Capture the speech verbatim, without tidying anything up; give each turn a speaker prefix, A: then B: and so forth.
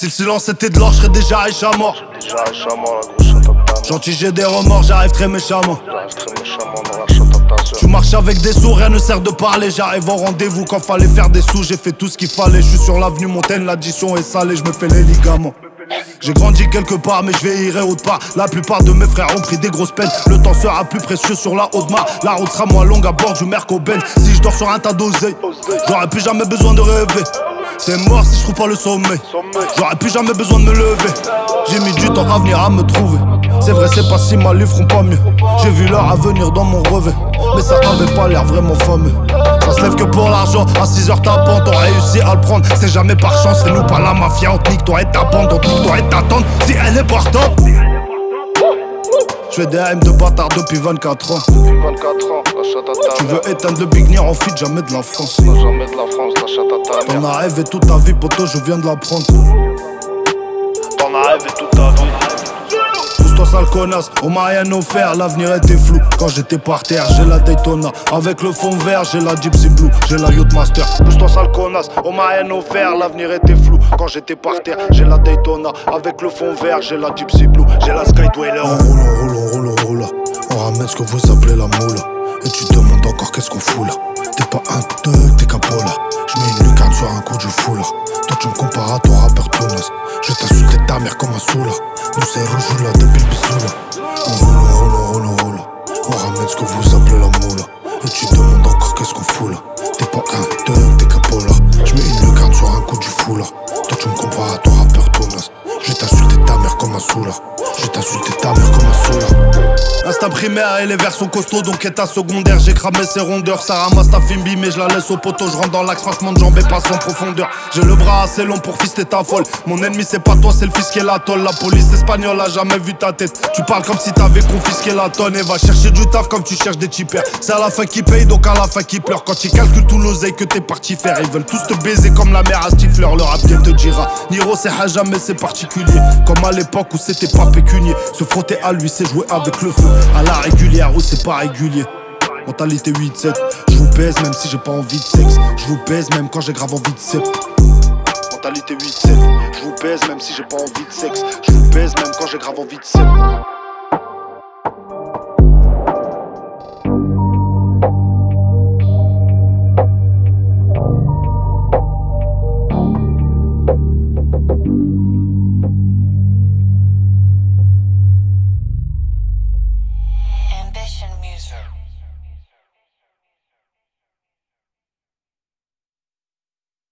A: Si le silence était de l'or, je serais déjà riche à mort.
B: Déjà riche à mort, la grosse chatte à ta.
A: Gentil, j'ai des remords, j'arrive très méchamment.
B: J'arrive très méchamment dans la chatte à ta sœur.
A: Tu marches avec des sous, rien ne sert de parler. J'arrive au rendez-vous quand fallait faire des sous. J'ai fait tout ce qu'il fallait, je suis sur l'avenue Montaigne. L'addition est salée, je me fais les ligaments. J'ai grandi quelque part mais je vieillirai autre part. La plupart de mes frères ont pris des grosses peines. Le temps sera plus précieux sur la haute mare. La route sera moins longue à bord du Mercoben. Si je dors sur un tas d'oseille, j'aurais plus jamais besoin de rêver. C'est mort si je trouve pas le sommeil. J'aurais plus jamais besoin de me lever. J'ai mis du temps à venir à me trouver. C'est vrai c'est pas si mal, ils feront pas mieux. J'ai vu leur avenir dans mon revêt, mais ça avait pas l'air vraiment fameux. Ça se lève que pour l'argent, à six heures tapant, on réussi à le prendre. C'est jamais par chance, fais-nous pas la mafia. On te nique toi et ta bande, on te nique toi et ta tante. Si elle est partante. J'fais des rimes de bâtard depuis vingt-quatre ans.
B: Depuis vingt-quatre ans, la chatte à ta.
A: Tu veux éteindre le Big Nier en feat, jamais de la France.
B: N'a jamais de la France, la chatte à ta.
A: T'en as rêvé toute ta vie, poto, je viens de l'apprendre.
B: T'en as rêvé toute ta vie.
A: Pousse-toi sale connasse, on m'a rien offert, l'avenir était flou. Quand j'étais par terre, j'ai la Daytona. Avec le fond vert, j'ai la Gypsy Blue, j'ai la Yacht Master. Pousse-toi sale connasse, on m'a rien offert, l'avenir était flou. Quand j'étais par terre, j'ai la Daytona. Avec le fond vert, j'ai la Gypsy Blue, j'ai la Skydweller. On roule, on roule, on roule, on roule. On ramène ce que vous appelez la moule. Et tu te demandes encore qu'est-ce qu'on fout là. T'es pas un thug, t'es capo là. J'mets une lucarne sur un coup du fou là. Toi tu me compares à ton rappeur tout naze. Je vais t'insulter ta mère comme un sou là. Nous c'est rouge là depuis le bisou là. On roule, on roule, on roule, on roule. On ramène ce que vous appelez la moule. Et tu te demandes encore qu'est-ce qu'on fout là. T'es pas un thug, t'es capo là. J'mets une lucarne sur un coup du fou là. Toi tu me compares à ton rappeur tout naze. Je vais t'insulter ta mère comme un sou là. Je vais t'insulter ta mère comme un sou là. Instinct primaire et les vers sont costauds, donc état secondaire. J'ai cramé ses rondeurs, ça ramasse ta fimbi, mais je la laisse au poteau. Je rentre dans l'axe, passement de jambes et passe en profondeur. J'ai le bras assez long pour fister ta folle. Mon ennemi c'est pas toi, c'est le fils qui est la tolle. La police espagnole a jamais vu ta tête. Tu parles comme si t'avais confisqué la tonne. Et va chercher du taf comme tu cherches des tipeurs. C'est à la fin qui paye, donc à la fin qui pleure. Quand ils calculent tout l'oseille que t'es parti faire, ils veulent tous te baiser comme la mère à Stifler. Le rap game te dira Niro c'est haja mais c'est particulier. Comme à l'époque où c'était pas pécunier. Se frotter à lui c'est jouer avec le feu. À la régulière où c'est pas régulier. Mentalité huit sept. Je vous baise même si j'ai pas envie de sexe. Je vous baise même quand j'ai grave envie de sexe. Mentalité huit sept. Je vous baise même si j'ai pas envie de sexe. Je vous baise même quand j'ai grave envie de sexe.
C: Ambition Music.